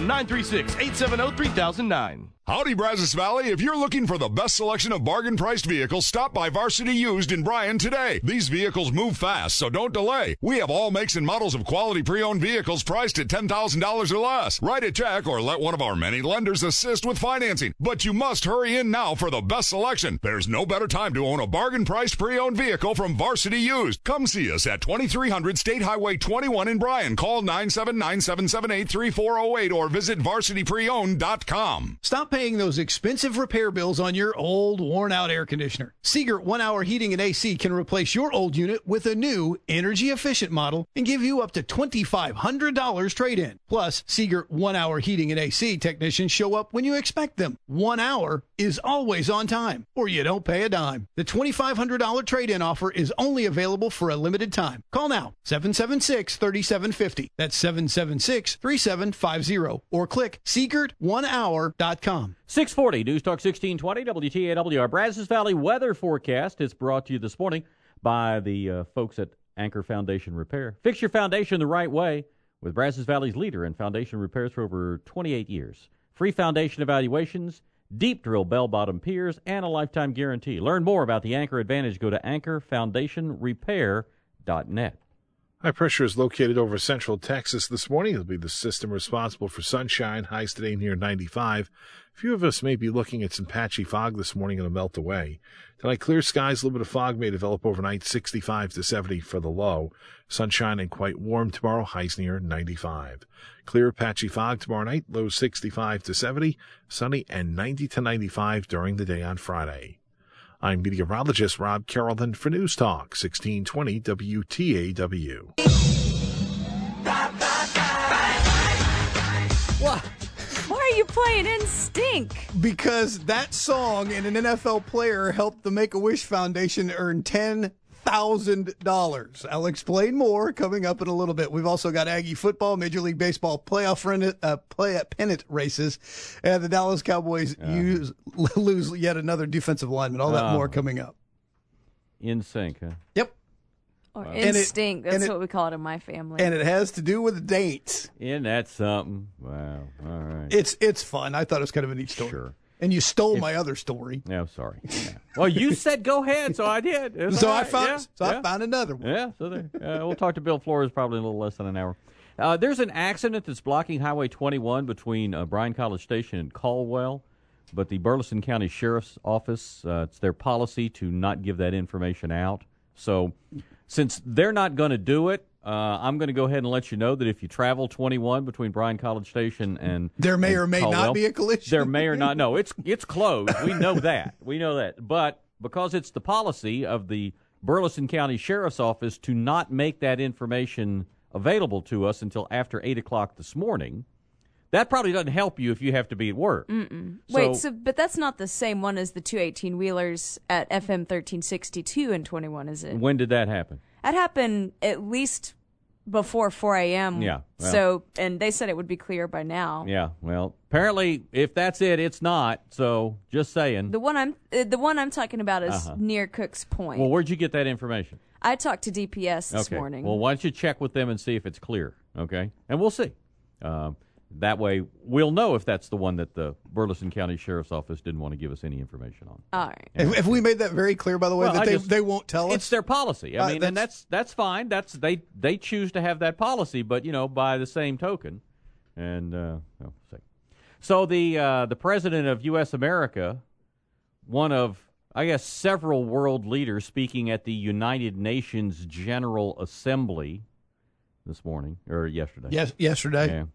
936-870-3009. Howdy, Brazos Valley. If you're looking for the best selection of bargain-priced vehicles, stop by Varsity Used in Bryan today. These vehicles move fast, so don't delay. We have all makes and models of quality pre-owned vehicles priced at $10,000 or less. Write a check or let one of our many lenders assist with financing. But you must hurry in now for the best selection. There's no better time to own a bargain-priced pre-owned vehicle from Varsity Used. Come see us at 2300 State Highway 21 in Bryan. Call 979-778-3408 or visit varsitypreowned.com. Stop paying those expensive repair bills on your old, worn-out air conditioner. Seegert 1 Hour Heating and AC can replace your old unit with a new, energy-efficient model and give you up to $2,500 trade-in. Plus, Seegert 1 Hour Heating and AC technicians show up when you expect them. 1 hour is always on time, or you don't pay a dime. The $2,500 trade-in offer is only available for a limited time. Call now, 776-3750. That's 776-3750. Or click Seegert1hour.com. 640 News Talk 1620 WTAW. Our Brazos Valley weather forecast is brought to you this morning by the folks at Anchor Foundation Repair. Fix your foundation the right way with Brazos Valley's leader in foundation repairs for over 28 years. Free foundation evaluations, deep drill bell-bottom piers, and a lifetime guarantee. Learn more about the Anchor Advantage. Go to anchorfoundationrepair.net. High pressure is located over central Texas this morning. It'll be the system responsible for sunshine. Highs today near 95. A few of us may be looking at some patchy fog this morning. It'll melt away. Tonight, clear skies. A little bit of fog may develop overnight. 65 to 70 for the low. Sunshine and quite warm tomorrow. Highs near 95. Clear patchy fog tomorrow night. Low 65 to 70. Sunny and 90 to 95 during the day on Friday. I'm meteorologist Rob Carrollton for News Talk 1620 WTAW. What? Why are you playing NSYNC? Because that song and an NFL player helped the Make-A-Wish Foundation earn $10,000. I'll explain more coming up in a little bit. We've also got Aggie football, Major League Baseball playoff pennant races, and the Dallas Cowboys lose yet another defensive lineman. All that more coming up. In sync, huh? Yep. Or instinct. That's what we call it in my family. And it has to do with dates. Isn't that something? Wow. All right. It's fun. I thought it was kind of a neat story. Sure. And you stole my other story. No, sorry. Yeah. Well, you said go ahead, so I did. I found another one. Yeah, so there. We'll talk to Bill Flores probably in a little less than an hour. There's an accident that's blocking Highway 21 between Bryan College Station and Caldwell, but the Burleson County Sheriff's Office, it's their policy to not give that information out. So since they're not going to do it, I'm going to go ahead and let you know that if you travel 21 between Bryan College Station and there may or may Caldwell, not be a collision. There may or not. No, it's closed. We know that. But because it's the policy of the Burleson County Sheriff's Office to not make that information available to us until after 8 o'clock this morning, that probably doesn't help you if you have to be at work. But that's not the same one as the 218-wheelers at FM 1362 and 21, is it? When did that happen? That happened at least before 4 a.m. Yeah. Well, and they said it would be clear by now. Yeah. Well, apparently, if that's it, it's not. So, just saying. The one I'm talking about is near Cook's Point. Well, where'd you get that information? I talked to DPS this morning. Well, why don't you check with them and see if it's clear, okay? And we'll see. That way, we'll know if that's the one that the Burleson County Sheriff's Office didn't want to give us any information on. All right. If we made that very clear, by the way, they won't tell us? It's their policy. I mean, and that's fine. They choose to have that policy, but, by the same token. And, we'll see. So the president of U.S. America, one of, I guess, several world leaders speaking at the United Nations General Assembly this morning, or yesterday. Yes, yesterday. Yeah.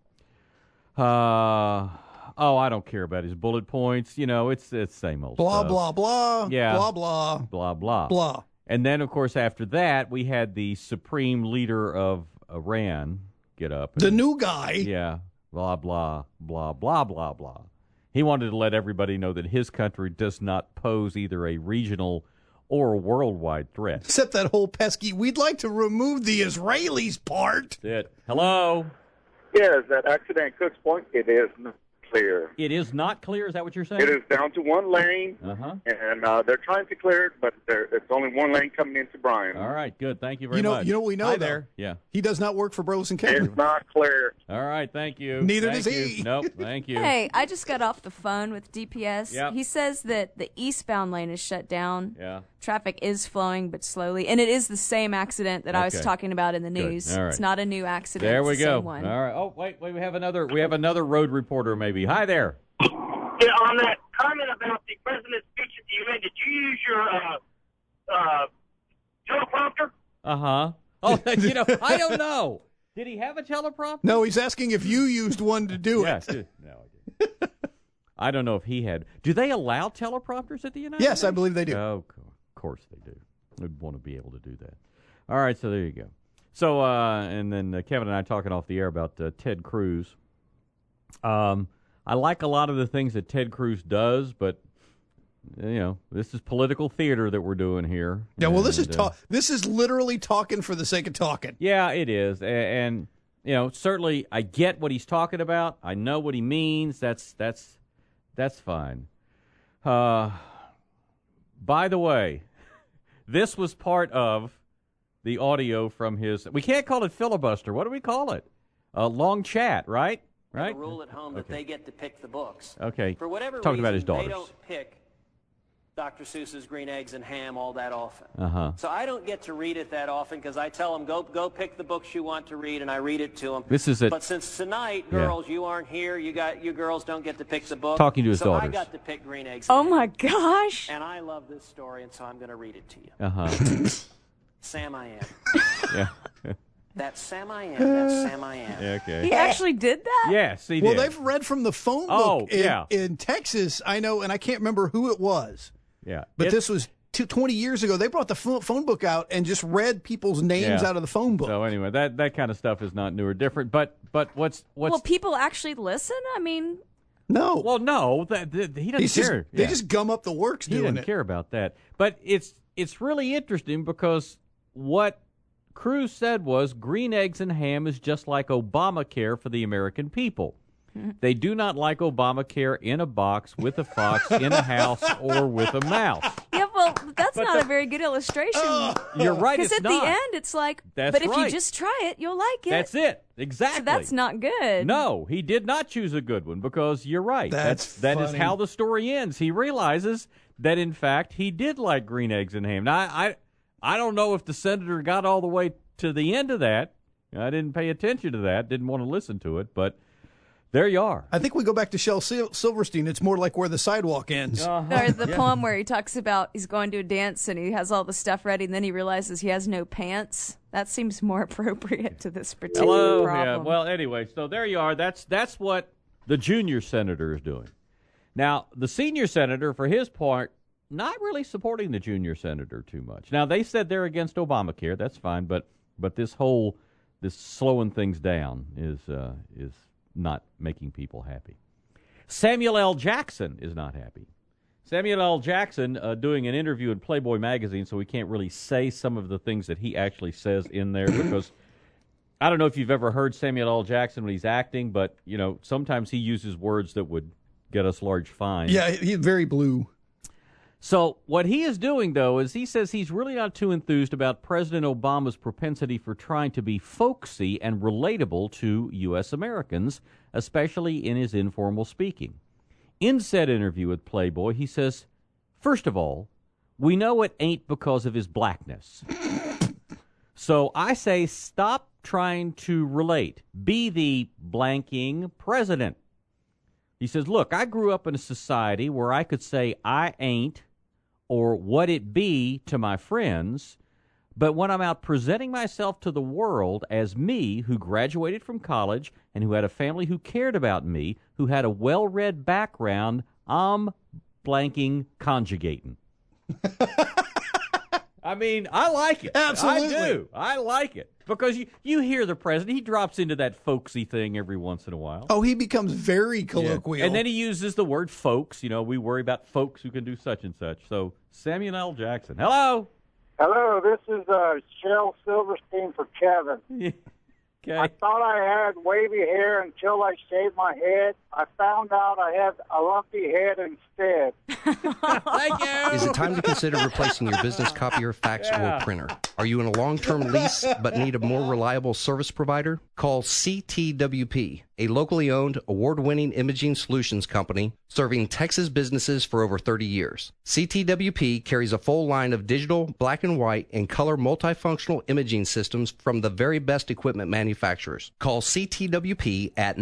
I don't care about his bullet points. It's the same old blah, stuff. Blah, blah, yeah. Blah, blah. Blah, blah. Blah. And then, of course, after that, we had the supreme leader of Iran get up. The new guy. Yeah. Blah, blah, blah, blah, blah, blah. He wanted to let everybody know that his country does not pose either a regional or a worldwide threat. Except that whole pesky, we'd like to remove the Israelis part. That's it. Hello? Yes, that accident at Cook's Point, it is not clear. It is not clear? Is that what you're saying? It is down to one lane, and they're trying to clear it, but it's only one lane coming into Bryan. All right, good. Thank you very much. You know what we know, Hi though? there. Yeah. He does not work for Burleson County. It's not clear. All right, thank you. Neither does he. Nope, thank you. Hey, I just got off the phone with DPS. Yep. He says that the eastbound lane is shut down. Yeah. Traffic is flowing, but slowly. And it is the same accident that I was talking about in the news. All right. It's not a new accident. There we it's the go. Same one. All right. Oh, wait, we have another road reporter maybe. Hi there. Yeah, on that comment about the president's speech at the UN, did you use your teleprompter? Uh-huh. Oh, I don't know. Did he have a teleprompter? No, he's asking if you used one to do it. No, I didn't. I don't know if he had. Do they allow teleprompters at the United Yes, States? I believe they do. Oh, of course they do. We'd want to be able to do that. All right, so there you go. So, and then Kevin and I talking off the air about Ted Cruz. I like a lot of the things that Ted Cruz does, but this is political theater that we're doing here. Yeah, well, this is literally talking for the sake of talking. Yeah, it is, and certainly I get what he's talking about. I know what he means. That's fine. By the way, this was part of the audio from his. We can't call it filibuster. What do we call it? A long chat, right? Right. A rule at home that they get to pick the books. Okay. For whatever Talking reason, about his daughters. They don't pick Dr. Seuss's Green Eggs and Ham all that often. Uh-huh. So I don't get to read it that often because I tell them, go pick the books you want to read, and I read it to them. This is it. But since tonight, girls, you aren't here, you girls don't get to pick the book. Talking to his so daughters. I got to pick Green Eggs. Oh, my gosh. And I love this story, and so I'm going to read it to you. Uh-huh. Sam I Am. Yeah. That's Sam I Am. That's Sam I Am. Yeah, okay. He actually did that? Yes, he did. Well, they've read from the phone book yeah. in Texas, I know, and I can't remember who it was. Yeah. But this was 20 years ago. They brought the phone book out and just read people's names out of the phone book. So anyway, that kind of stuff is not new or different. But what's Well, people actually listen? I mean... No. Well, no, he doesn't care. They just gum up the works doing it. He doesn't care about that. But it's really interesting because what Cruz said was Green Eggs and Ham is just like Obamacare for the American people. They do not like Obamacare in a box with a fox in a house or with a mouse. Yeah, well, that's not a very good illustration. You're right, Because it's at not. the end, it's like, That's but if right. you just try it, you'll like it. That's it. Exactly. So that's not good. No, he did not choose a good one because you're right. That is funny. how the story ends. He realizes that, in fact, he did like Green Eggs and Ham. Now, I don't know if the senator got all the way to the end of that. I didn't pay attention to that, didn't want to listen to it, but there you are. I think we go back to Shel Silverstein. It's more like Where the Sidewalk Ends. There's the poem where he talks about he's going to a dance and he has all the stuff ready, and then he realizes he has no pants. That seems more appropriate to this particular problem. Yeah. Well, anyway, so there you are. That's what the junior senator is doing. Now, the senior senator, for his part, not really supporting the junior senator too much. Now, they said they're against Obamacare. That's fine, but this slowing things down is not making people happy. Samuel L. Jackson is not happy. Samuel L. Jackson doing an interview in Playboy magazine, so we can't really say some of the things that he actually says in there because I don't know if you've ever heard Samuel L. Jackson when he's acting, but sometimes he uses words that would get us large fines. Yeah, he's very blue. So what he is doing, though, is he says he's really not too enthused about President Obama's propensity for trying to be folksy and relatable to U.S. Americans, especially in his informal speaking. In said interview with Playboy, he says, first of all, we know it ain't because of his blackness. So I say stop trying to relate. Be the blanking president. He says, look, I grew up in a society where I could say I ain't or what it be to my friends, but when I'm out presenting myself to the world as me, who graduated from college and who had a family who cared about me, who had a well-read background, I'm blanking conjugating. I mean, I like it. Absolutely. I do. I like it. Because you hear the president, he drops into that folksy thing every once in a while. Oh, he becomes very colloquial. Yeah. And then he uses the word folks. We worry about folks who can do such and such. So, Samuel L. Jackson. Hello. Hello, this is Shel Silverstein for Kevin. Okay. I thought I had wavy hair until I shaved my head. I found out I had a lumpy head instead. Thank you. Is it time to consider replacing your business copier, fax, or printer? Are you in a long-term lease but need a more reliable service provider? Call CTWP, a locally owned, award-winning imaging solutions company serving Texas businesses for over 30 years. CTWP carries a full line of digital, black and white, and color multifunctional imaging systems from the very best equipment manufacturers. Call CTWP at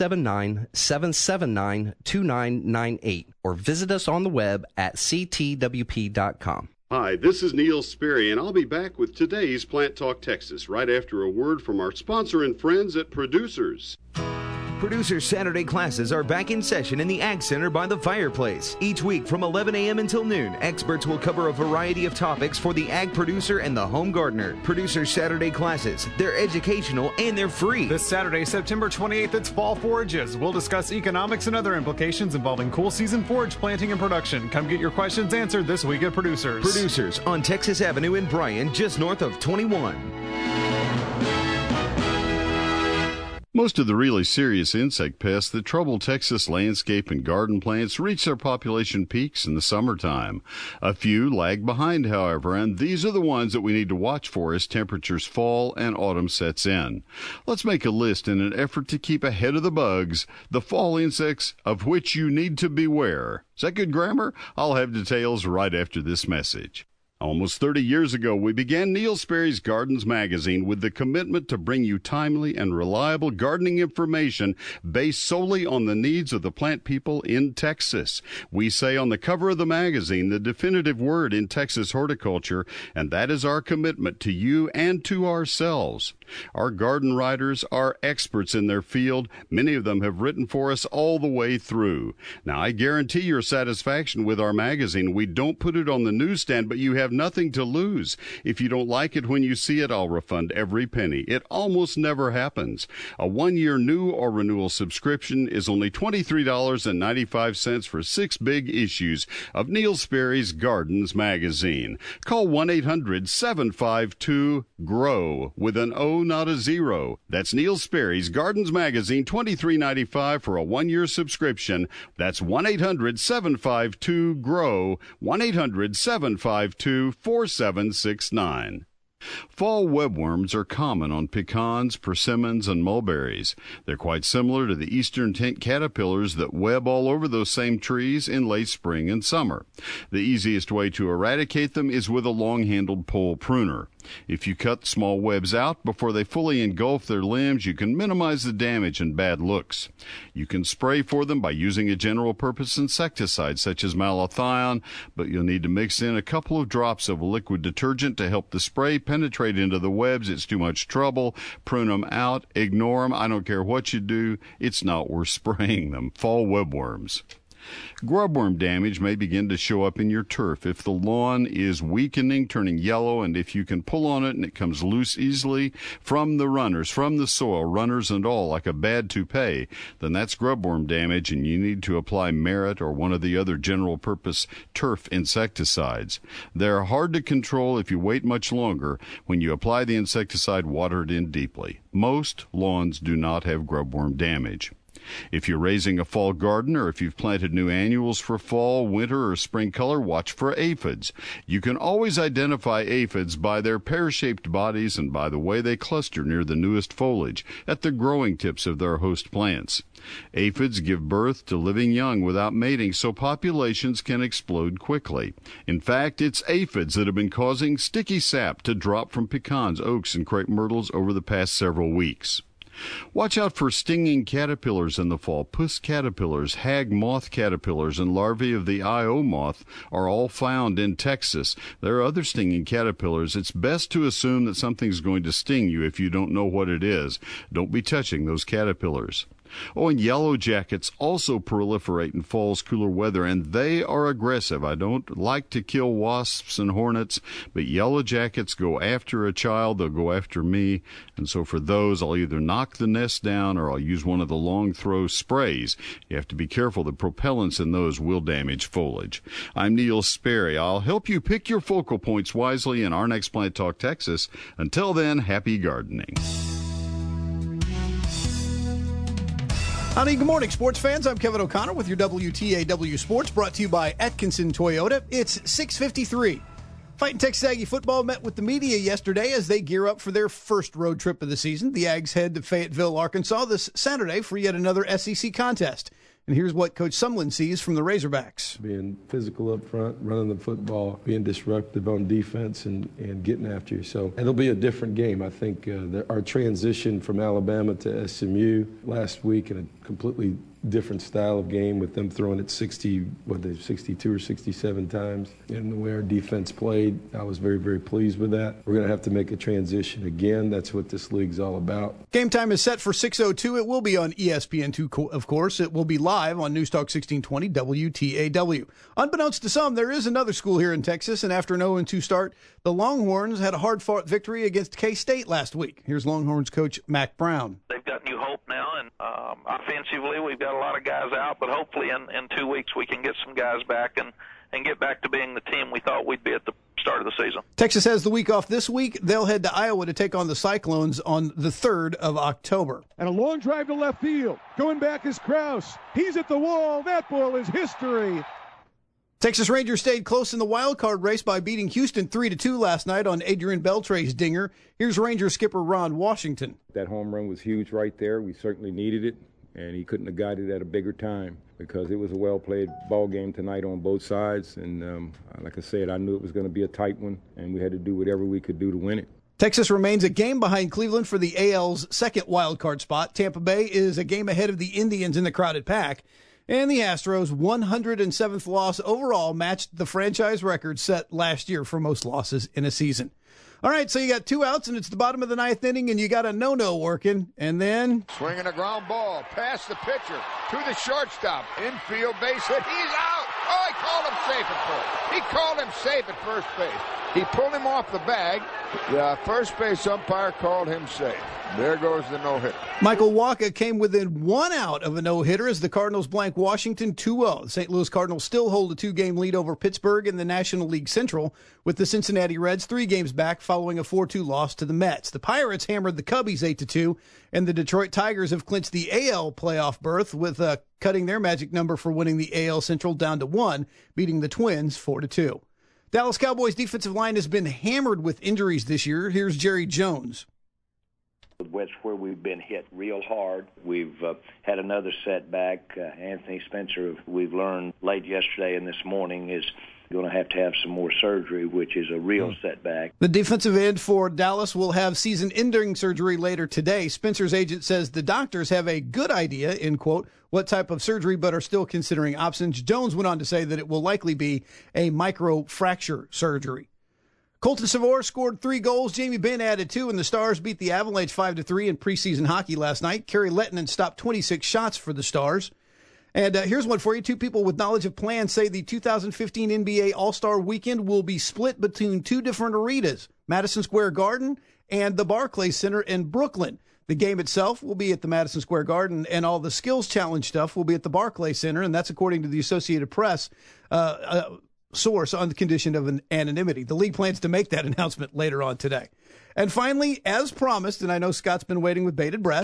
979-779-2998 or visit us on the web at ctwp.com. Hi, this is Neil Sperry, and I'll be back with today's Plant Talk Texas right after a word from our sponsor and friends at Producers. Producer Saturday classes are back in session in the Ag Center by the fireplace. Each week from 11 a.m. until noon, experts will cover a variety of topics for the ag producer and the home gardener. Producer Saturday classes, they're educational and they're free. This Saturday, September 28th, it's Fall Forages. We'll discuss economics and other implications involving cool season forage planting and production. Come get your questions answered this week at Producers. Producers on Texas Avenue in Bryan, just north of 21. Most of the really serious insect pests that trouble Texas landscape and garden plants reach their population peaks in the summertime. A few lag behind, however, and these are the ones that we need to watch for as temperatures fall and autumn sets in. Let's make a list in an effort to keep ahead of the bugs, the fall insects of which you need to beware. Is that good grammar? I'll have details right after this message. Almost 30 years ago, we began Neil Sperry's Gardens magazine with the commitment to bring you timely and reliable gardening information based solely on the needs of the plant people in Texas. We say on the cover of the magazine the definitive word in Texas horticulture, and that is our commitment to you and to ourselves. Our garden writers are experts in their field. Many of them have written for us all the way through. Now, I guarantee your satisfaction with our magazine. We don't put it on the newsstand, but you have nothing to lose. If you don't like it when you see it, I'll refund every penny. It almost never happens. A 1-year new or renewal subscription is only $23.95 for 6 big issues of Neil Sperry's Gardens magazine. Call 1-800-752-GROW with an O, not a zero. That's Neil Sperry's Gardens magazine, $23.95 for a 1-year subscription. That's 1-800-752-GROW, 1-800-752-4769. Fall webworms are common on pecans, persimmons, and mulberries. They're quite similar to the eastern tent caterpillars that web all over those same trees in late spring and summer. The easiest way to eradicate them is with a long-handled pole pruner. If you cut small webs out before they fully engulf their limbs, you can minimize the damage and bad looks. You can spray for them by using a general-purpose insecticide such as malathion, but you'll need to mix in a couple of drops of a liquid detergent to help the spray penetrate into the webs. It's too much trouble. Prune them out. Ignore them. I don't care what you do. It's not worth spraying them. Fall webworms. Grubworm damage may begin to show up in your turf if the lawn is weakening, turning yellow, and if you can pull on it and it comes loose easily from the runners, from the soil, runners and all, like a bad toupee, then that's grubworm damage and you need to apply Merit or one of the other general-purpose turf insecticides. They're hard to control if you wait much longer. When you apply the insecticide, water it in deeply. Most lawns do not have grubworm damage. If you're raising a fall garden or if you've planted new annuals for fall, winter, or spring color, watch for aphids. You can always identify aphids by their pear-shaped bodies and by the way they cluster near the newest foliage at the growing tips of their host plants. Aphids give birth to living young without mating, so populations can explode quickly. In fact, it's aphids that have been causing sticky sap to drop from pecans, oaks, and crepe myrtles over the past several weeks. Watch out for stinging caterpillars in the fall. Puss caterpillars, hag moth caterpillars, and larvae of the Io moth are all found in Texas. There are other stinging caterpillars. It's best to assume that something's going to sting you if you don't know what it is. Don't be touching those caterpillars. Oh, and yellow jackets also proliferate in fall's cooler weather, and they are aggressive. I don't like to kill wasps and hornets, but yellow jackets go after a child. They'll go after me, and so for those, I'll either knock the nest down or I'll use one of the long-throw sprays. You have to be careful. The propellants in those will damage foliage. I'm Neil Sperry. I'll help you pick your focal points wisely in our next Plant Talk Texas. Until then, happy gardening. Howdy, good morning, sports fans. I'm Kevin O'Connor with your WTAW Sports, brought to you by Atkinson Toyota. It's 6:53. Fighting Texas Aggie football met with the media yesterday as they gear up for their first road trip of the season. The Ags head to Fayetteville, Arkansas this Saturday for yet another SEC contest. And here's what Coach Sumlin sees from the Razorbacks. Being physical up front, running the football, being disruptive on defense, and getting after you. So it'll be a different game. I think our transition from Alabama to SMU last week and a completely different style of game with them throwing it 62 or 67 times. And the way our defense played, I was very, very pleased with that. We're going to have to make a transition again. That's what this league's all about. Game time is set for 6:02. It will be on ESPN2, of course. It will be live on News Talk 1620 WTAW. Unbeknownst to some, there is another school here in Texas, and after an 0-2 start, the Longhorns had a hard-fought victory against K-State last week. Here's Longhorns coach Mac Brown. They've got new hope now, and offensively we've got a lot of guys out, but hopefully in 2 weeks we can get some guys back and get back to being the team we thought we'd be at the start of the season. Texas has the week off this week. They'll head to Iowa to take on the Cyclones on the 3rd of October. And a long drive to left field. Going back is Krause. He's at the wall. That ball is history. Texas Rangers stayed close in the wild card race by beating Houston 3-2 last night on Adrian Beltre's dinger. Here's Rangers skipper Ron Washington. That home run was huge right there. We certainly needed it, and he couldn't have got it at a bigger time because it was a well-played ball game tonight on both sides. And like I said, I knew it was going to be a tight one, and we had to do whatever we could do to win it. Texas remains a game behind Cleveland for the AL's second wild card spot. Tampa Bay is a game ahead of the Indians in the crowded pack. And the Astros' 107th loss overall matched the franchise record set last year for most losses in a season. All right, so you got 2 outs, and it's the bottom of the 9th inning, and you got a no-no working, and then... Swinging a ground ball, past the pitcher, to the shortstop, infield base hit, he's out! Oh, he called him safe at first. He called him safe at first base. He pulled him off the bag. The first base umpire called him safe. There goes the no-hitter. Michael Wacha came within 1 out of a no-hitter as the Cardinals blank Washington 2-0. The St. Louis Cardinals still hold a 2-game lead over Pittsburgh in the National League Central, with the Cincinnati Reds 3 games back following a 4-2 loss to the Mets. The Pirates hammered the Cubbies 8-2, and the Detroit Tigers have clinched the AL playoff berth with cutting their magic number for winning the AL Central down to 1, beating the Twins 4-2. Dallas Cowboys defensive line has been hammered with injuries this year. Here's Jerry Jones. That's where we've been hit real hard. We've had another setback. Anthony Spencer, we've learned late yesterday and this morning, is going to have some more surgery, which is a real setback. The defensive end for Dallas will have season-ending surgery later today. Spencer's agent says the doctors have a good idea, in quote, what type of surgery, but are still considering options. Jones went on to say that it will likely be a microfracture surgery. Colton Savor scored 3 goals. Jamie Benn added 2, and the Stars beat the Avalanche 5-3 in preseason hockey last night. Kerry Lettinen stopped 26 shots for the Stars. And here's one for you. 2 people with knowledge of plans say the 2015 NBA All-Star Weekend will be split between 2 different arenas, Madison Square Garden and the Barclays Center in Brooklyn. The game itself will be at the Madison Square Garden, and all the skills challenge stuff will be at the Barclays Center, and that's according to the Associated Press source on the condition of an anonymity. The league plans to make that announcement later on today. And finally, as promised, and I know Scott's been waiting with bated breath,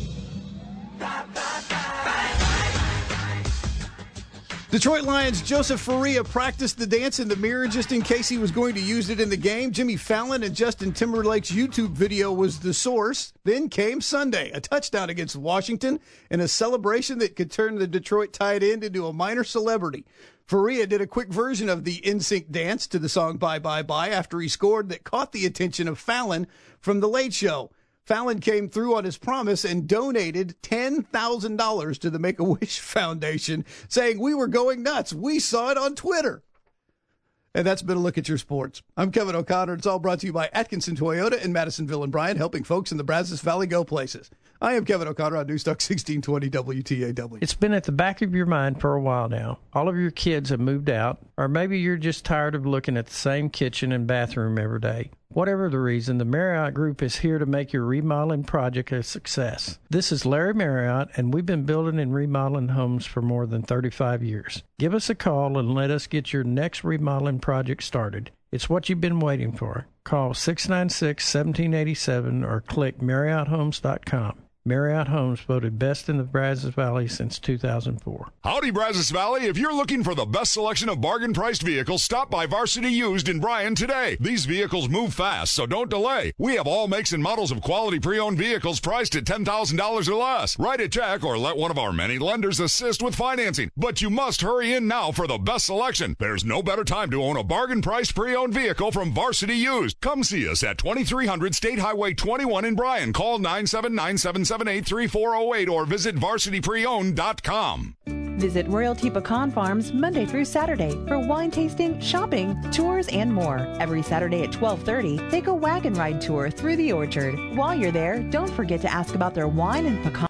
Detroit Lions' Joseph Faria practiced the dance in the mirror just in case he was going to use it in the game. Jimmy Fallon and Justin Timberlake's YouTube video was the source. Then came Sunday, a touchdown against Washington and a celebration that could turn the Detroit tight end into a minor celebrity. Faria did a quick version of the NSYNC dance to the song Bye Bye Bye after he scored that caught the attention of Fallon from The Late Show. Fallon came through on his promise and donated $10,000 to the Make-A-Wish Foundation, saying, "We were going nuts. We saw it on Twitter." And that's been a look at your sports. I'm Kevin O'Connor. It's all brought to you by Atkinson Toyota in Madisonville and Bryan, helping folks in the Brazos Valley go places. I am Kevin O'Connor on News Talk 1620 WTAW. It's been at the back of your mind for a while now. All of your kids have moved out, or maybe you're just tired of looking at the same kitchen and bathroom every day. Whatever the reason, the Marriott Group is here to make your remodeling project a success. This is Larry Marriott, and we've been building and remodeling homes for more than 35 years. Give us a call and let us get your next remodeling project started. It's what you've been waiting for. Call 696-1787 or click MarriottHomes.com. Marriott Homes voted best in the Brazos Valley since 2004. Howdy, Brazos Valley. If you're looking for the best selection of bargain-priced vehicles, stop by Varsity Used in Bryan today. These vehicles move fast, so don't delay. We have all makes and models of quality pre-owned vehicles priced at $10,000 or less. Write a check or let one of our many lenders assist with financing. But you must hurry in now for the best selection. There's no better time to own a bargain-priced pre-owned vehicle from Varsity Used. Come see us at 2300 State Highway 21 in Bryan. Call 97977. 778-3408 or visit varsitypreowned.com. Visit Royalty Pecan Farms Monday through Saturday for wine tasting, shopping, tours, and more. Every Saturday at 12:30, take a wagon ride tour through the orchard. While you're there, don't forget to ask about their wine and pecan